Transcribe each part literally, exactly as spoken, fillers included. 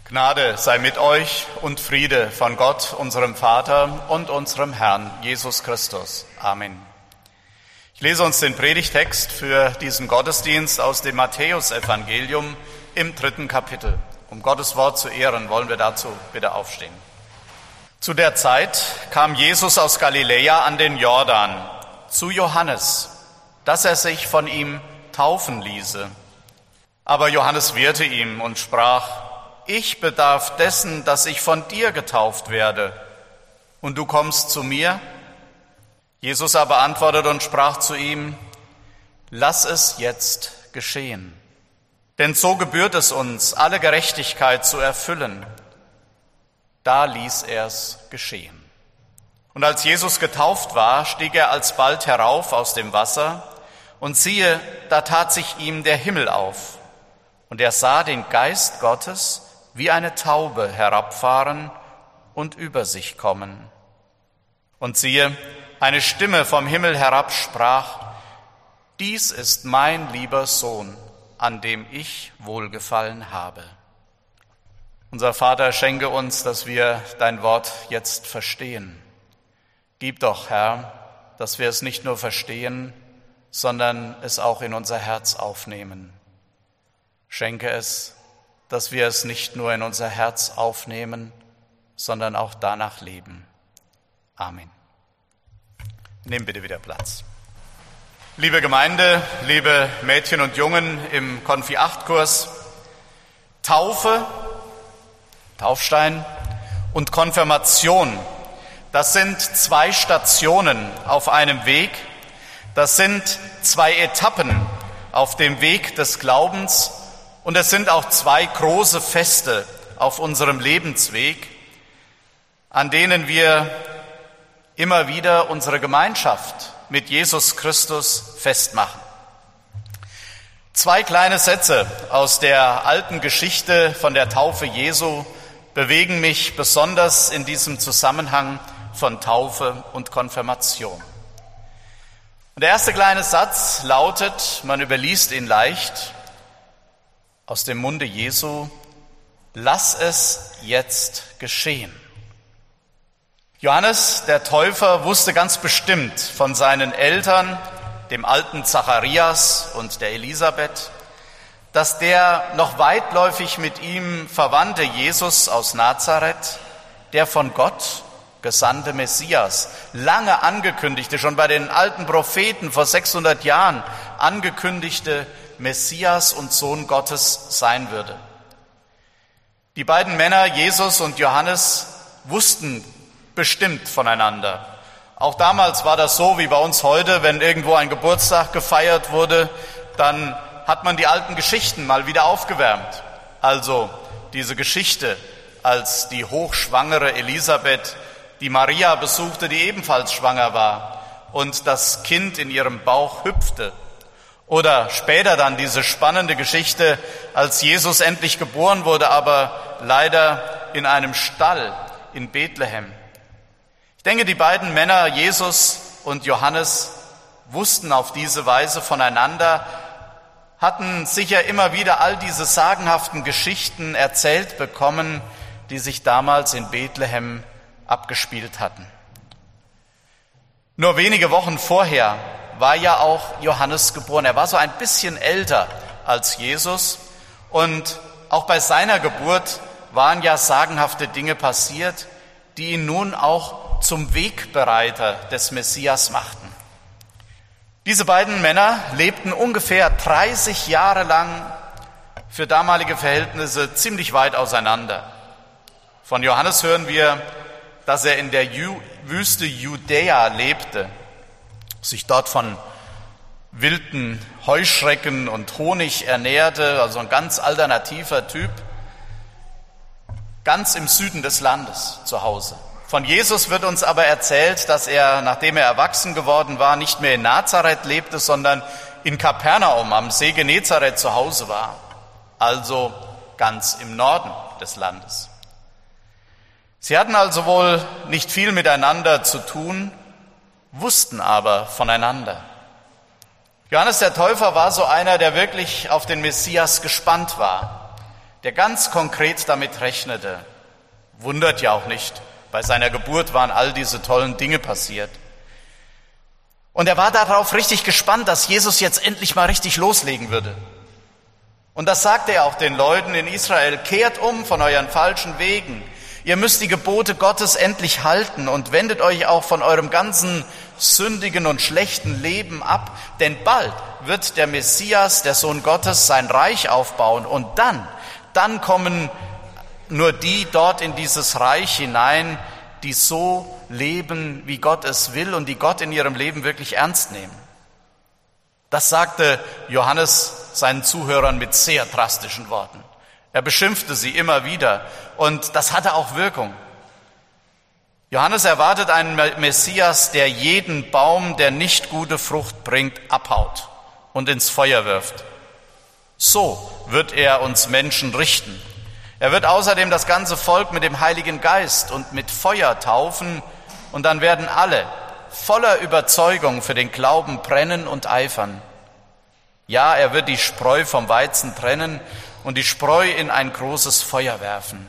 Gnade sei mit euch und Friede von Gott, unserem Vater und unserem Herrn Jesus Christus. Amen. Ich lese uns den Predigtext für diesen Gottesdienst aus dem Matthäusevangelium im dritten Kapitel. Um Gottes Wort zu ehren, wollen wir dazu bitte aufstehen. Zu der Zeit kam Jesus aus Galiläa an den Jordan zu Johannes, dass er sich von ihm taufen ließe. Aber Johannes wehrte ihm und sprach: Ich bedarf dessen, dass ich von dir getauft werde, und du kommst zu mir? Jesus aber antwortete und sprach zu ihm: Lass es jetzt geschehen. Denn so gebührt es uns, alle Gerechtigkeit zu erfüllen. Da ließ er's geschehen. Und als Jesus getauft war, stieg er alsbald herauf aus dem Wasser, und siehe, da tat sich ihm der Himmel auf. Und er sah den Geist Gottes wie eine Taube herabfahren und über sich kommen. Und siehe, eine Stimme vom Himmel herab sprach: Dies ist mein lieber Sohn, an dem ich wohlgefallen habe. Unser Vater, schenke uns, dass wir dein Wort jetzt verstehen. Gib doch, Herr, dass wir es nicht nur verstehen, sondern es auch in unser Herz aufnehmen. Schenke es, dass wir es nicht nur in unser Herz aufnehmen, sondern auch danach leben. Amen. Nimm bitte wieder Platz. Liebe Gemeinde, liebe Mädchen und Jungen im Konfi acht Kurs, Taufe, Taufstein und Konfirmation, das sind zwei Stationen auf einem Weg, das sind zwei Etappen auf dem Weg des Glaubens, und es sind auch zwei große Feste auf unserem Lebensweg, an denen wir immer wieder unsere Gemeinschaft mit Jesus Christus festmachen. Zwei kleine Sätze aus der alten Geschichte von der Taufe Jesu bewegen mich besonders in diesem Zusammenhang von Taufe und Konfirmation. Und der erste kleine Satz lautet, man überliest ihn leicht, aus dem Munde Jesu: Lass es jetzt geschehen. Johannes, der Täufer, wusste ganz bestimmt von seinen Eltern, dem alten Zacharias und der Elisabeth, dass der noch weitläufig mit ihm verwandte Jesus aus Nazareth, der von Gott gesandte Messias, lange angekündigte, schon bei den alten Propheten vor sechshundert Jahren angekündigte Messias und Sohn Gottes sein würde. Die beiden Männer, Jesus und Johannes, wussten bestimmt voneinander. Auch damals war das so wie bei uns heute, wenn irgendwo ein Geburtstag gefeiert wurde, dann hat man die alten Geschichten mal wieder aufgewärmt. Also diese Geschichte, als die hochschwangere Elisabeth die Maria besuchte, die ebenfalls schwanger war, und das Kind in ihrem Bauch hüpfte. Oder später dann diese spannende Geschichte, als Jesus endlich geboren wurde, aber leider in einem Stall in Bethlehem. Ich denke, die beiden Männer, Jesus und Johannes, wussten auf diese Weise voneinander, hatten sicher immer wieder all diese sagenhaften Geschichten erzählt bekommen, die sich damals in Bethlehem abgespielt hatten. Nur wenige Wochen vorher war ja auch Johannes geboren. Er war so ein bisschen älter als Jesus, und auch bei seiner Geburt waren ja sagenhafte Dinge passiert, die ihn nun auch zum Wegbereiter des Messias machten. Diese beiden Männer lebten ungefähr dreißig Jahre lang für damalige Verhältnisse ziemlich weit auseinander. Von Johannes hören wir, dass er in der Ju- Wüste Judäa lebte, sich dort von wilden Heuschrecken und Honig ernährte, also ein ganz alternativer Typ, ganz im Süden des Landes zu Hause. Von Jesus wird uns aber erzählt, dass er, nachdem er erwachsen geworden war, nicht mehr in Nazareth lebte, sondern in Kapernaum am See Genezareth zu Hause war, also ganz im Norden des Landes. Sie hatten also wohl nicht viel miteinander zu tun, wussten aber voneinander. Johannes der Täufer war so einer, der wirklich auf den Messias gespannt war, der ganz konkret damit rechnete. Wundert ja auch nicht, bei seiner Geburt waren all diese tollen Dinge passiert. Und er war darauf richtig gespannt, dass Jesus jetzt endlich mal richtig loslegen würde. Und das sagte er auch den Leuten in Israel: Kehrt um von euren falschen Wegen. Ihr müsst die Gebote Gottes endlich halten und wendet euch auch von eurem ganzen sündigen und schlechten Leben ab. Denn bald wird der Messias, der Sohn Gottes, sein Reich aufbauen. Und dann, dann kommen nur die dort in dieses Reich hinein, die so leben, wie Gott es will und die Gott in ihrem Leben wirklich ernst nehmen. Das sagte Johannes seinen Zuhörern mit sehr drastischen Worten. Er beschimpfte sie immer wieder und das hatte auch Wirkung. Johannes erwartet einen Messias, der jeden Baum, der nicht gute Frucht bringt, abhaut und ins Feuer wirft. So wird er uns Menschen richten. Er wird außerdem das ganze Volk mit dem Heiligen Geist und mit Feuer taufen und dann werden alle voller Überzeugung für den Glauben brennen und eifern. Ja, er wird die Spreu vom Weizen trennen und die Spreu in ein großes Feuer werfen.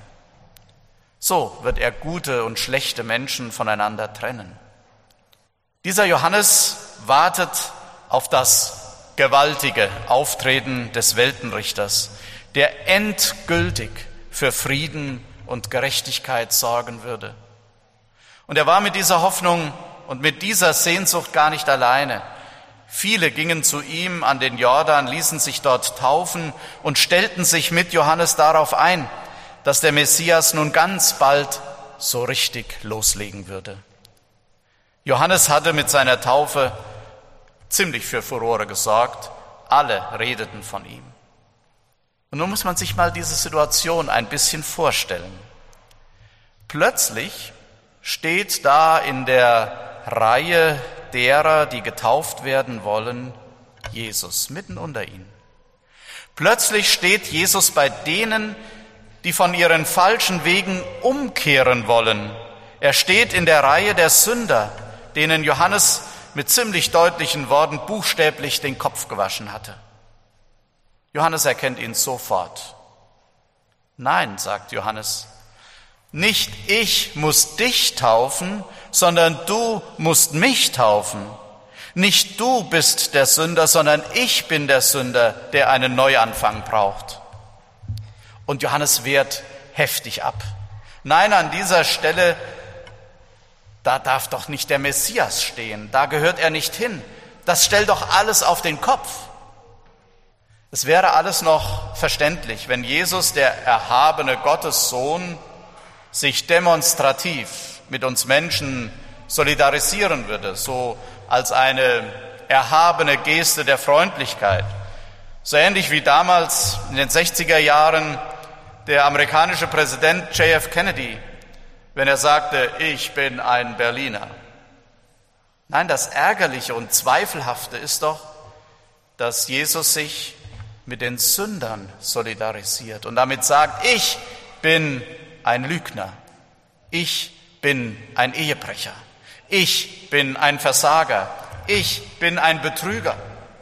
So wird er gute und schlechte Menschen voneinander trennen. Dieser Johannes wartet auf das gewaltige Auftreten des Weltenrichters, der endgültig für Frieden und Gerechtigkeit sorgen würde. Und er war mit dieser Hoffnung und mit dieser Sehnsucht gar nicht alleine. Viele gingen zu ihm an den Jordan, ließen sich dort taufen und stellten sich mit Johannes darauf ein, dass der Messias nun ganz bald so richtig loslegen würde. Johannes hatte mit seiner Taufe ziemlich für Furore gesorgt. Alle redeten von ihm. Und nun muss man sich mal diese Situation ein bisschen vorstellen. Plötzlich steht da in der Reihe derer, die getauft werden wollen, Jesus mitten unter ihnen. Plötzlich steht Jesus bei denen, die von ihren falschen Wegen umkehren wollen. Er steht in der Reihe der Sünder, denen Johannes mit ziemlich deutlichen Worten buchstäblich den Kopf gewaschen hatte. Johannes erkennt ihn sofort. Nein, sagt Johannes, nicht ich muss dich taufen, sondern du musst mich taufen. Nicht du bist der Sünder, sondern ich bin der Sünder, der einen Neuanfang braucht. Und Johannes wehrt heftig ab. Nein, an dieser Stelle, da darf doch nicht der Messias stehen, da gehört er nicht hin. Das stellt doch alles auf den Kopf. Es wäre alles noch verständlich, wenn Jesus, der erhabene Gottessohn, sich demonstrativ mit uns Menschen solidarisieren würde, so als eine erhabene Geste der Freundlichkeit. So ähnlich wie damals in den sechziger Jahren der amerikanische Präsident J F Kennedy, wenn er sagte, ich bin ein Berliner. Nein, das Ärgerliche und Zweifelhafte ist doch, dass Jesus sich mit den Sündern solidarisiert und damit sagt, ich bin ein Lügner, ich bin ein Ehebrecher, ich bin ein Versager, ich bin ein Betrüger.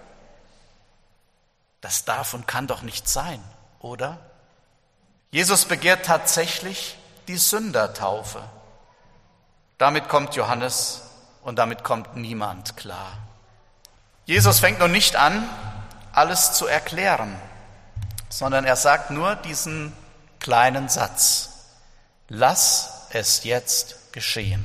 Das darf und kann doch nicht sein, oder? Jesus begehrt tatsächlich die Sündertaufe. Damit kommt Johannes und damit kommt niemand klar. Jesus fängt nun nicht an, alles zu erklären, sondern er sagt nur diesen kleinen Satz: Lass es jetzt geschehen.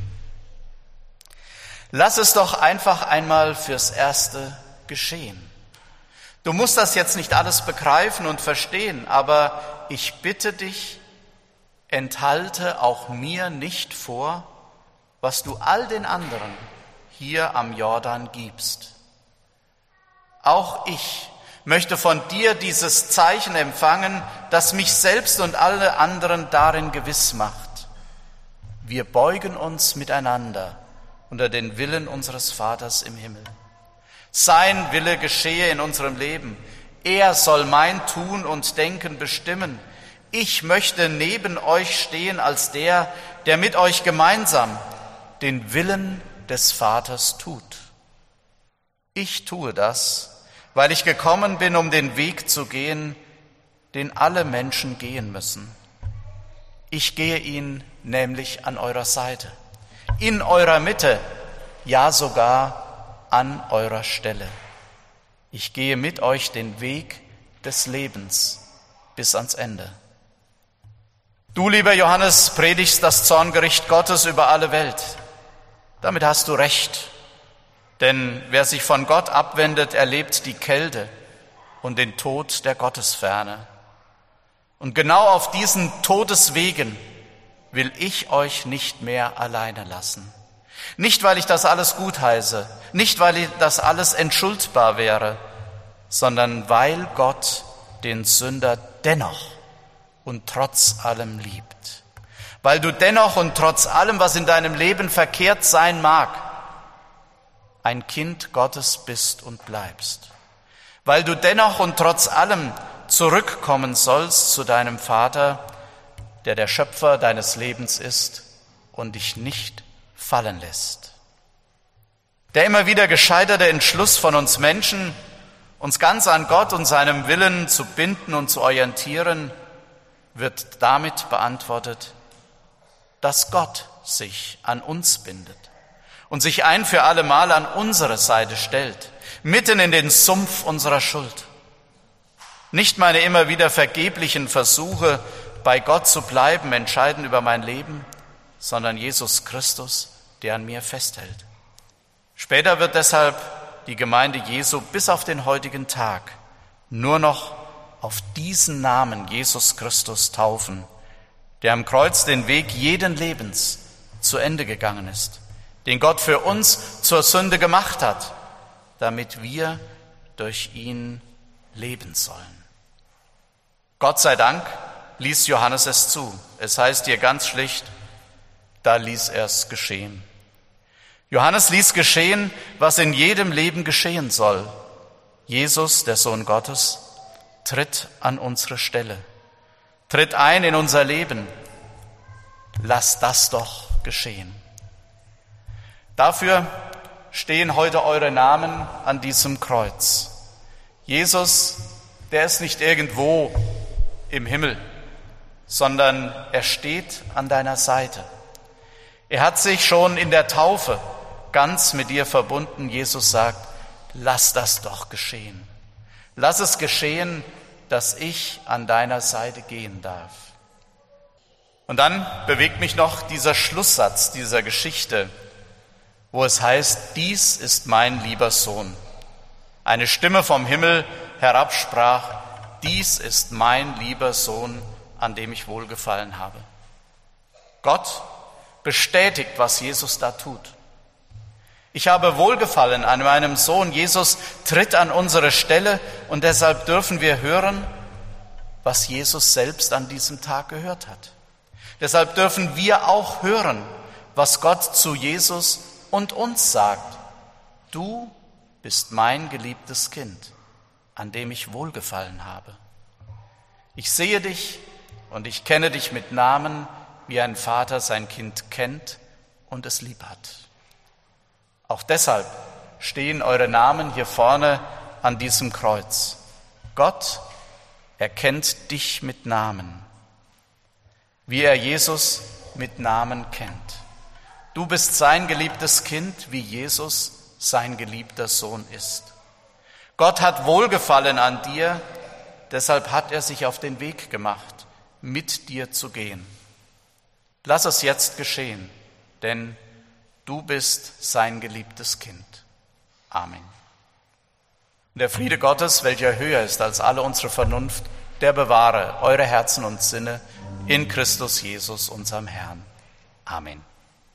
Lass es doch einfach einmal fürs Erste geschehen. Du musst das jetzt nicht alles begreifen und verstehen, aber ich bitte dich, enthalte auch mir nicht vor, was du all den anderen hier am Jordan gibst. Auch ich möchte von dir dieses Zeichen empfangen, das mich selbst und alle anderen darin gewiss macht. Wir beugen uns miteinander unter den Willen unseres Vaters im Himmel. Sein Wille geschehe in unserem Leben. Er soll mein Tun und Denken bestimmen. Ich möchte neben euch stehen als der, der mit euch gemeinsam den Willen des Vaters tut. Ich tue das, weil ich gekommen bin, um den Weg zu gehen, den alle Menschen gehen müssen. Ich gehe ihn nämlich an eurer Seite, in eurer Mitte, ja sogar an eurer Stelle. Ich gehe mit euch den Weg des Lebens bis ans Ende. Du, lieber Johannes, predigst das Zorngericht Gottes über alle Welt. Damit hast du recht, denn wer sich von Gott abwendet, erlebt die Kälte und den Tod der Gottesferne. Und genau auf diesen Todeswegen will ich euch nicht mehr alleine lassen. Nicht, weil ich das alles gutheiße, nicht, weil das alles entschuldbar wäre, sondern weil Gott den Sünder dennoch und trotz allem liebt. Weil du dennoch und trotz allem, was in deinem Leben verkehrt sein mag, ein Kind Gottes bist und bleibst. Weil du dennoch und trotz allem zurückkommen sollst zu deinem Vater, der der Schöpfer deines Lebens ist und dich nicht fallen lässt. Der immer wieder gescheiterte Entschluss von uns Menschen, uns ganz an Gott und seinem Willen zu binden und zu orientieren, wird damit beantwortet, dass Gott sich an uns bindet und sich ein für alle Mal an unsere Seite stellt, mitten in den Sumpf unserer Schuld. Nicht meine immer wieder vergeblichen Versuche, bei Gott zu bleiben, entscheiden über mein Leben, sondern Jesus Christus, der an mir festhält. Später wird deshalb die Gemeinde Jesu bis auf den heutigen Tag nur noch auf diesen Namen Jesus Christus taufen, der am Kreuz den Weg jeden Lebens zu Ende gegangen ist, den Gott für uns zur Sünde gemacht hat, damit wir durch ihn leben sollen. Gott sei Dank ließ Johannes es zu. Es heißt hier ganz schlicht, da ließ er es geschehen. Johannes ließ geschehen, was in jedem Leben geschehen soll. Jesus, der Sohn Gottes, tritt an unsere Stelle, tritt ein in unser Leben. Lass das doch geschehen. Dafür stehen heute eure Namen an diesem Kreuz. Jesus, der ist nicht irgendwo im Himmel, sondern er steht an deiner Seite. Er hat sich schon in der Taufe ganz mit dir verbunden. Jesus sagt, lass das doch geschehen. Lass es geschehen, dass ich an deiner Seite gehen darf. Und dann bewegt mich noch dieser Schlusssatz dieser Geschichte, wo es heißt, dies ist mein lieber Sohn. Eine Stimme vom Himmel herabsprach, dies ist mein lieber Sohn, an dem ich wohlgefallen habe. Gott bestätigt, was Jesus da tut. Ich habe Wohlgefallen an meinem Sohn. Jesus tritt an unsere Stelle und deshalb dürfen wir hören, was Jesus selbst an diesem Tag gehört hat. Deshalb dürfen wir auch hören, was Gott zu Jesus und uns sagt. Du bist mein geliebtes Kind, an dem ich Wohlgefallen habe. Ich sehe dich und ich kenne dich mit Namen, wie ein Vater sein Kind kennt und es lieb hat. Auch deshalb stehen eure Namen hier vorne an diesem Kreuz. Gott erkennt dich mit Namen, wie er Jesus mit Namen kennt. Du bist sein geliebtes Kind, wie Jesus sein geliebter Sohn ist. Gott hat Wohlgefallen an dir, deshalb hat er sich auf den Weg gemacht, mit dir zu gehen. Lass es jetzt geschehen, denn du bist sein geliebtes Kind. Amen. Und der Friede Gottes, welcher höher ist als alle unsere Vernunft, der bewahre eure Herzen und Sinne in Christus Jesus, unserem Herrn. Amen.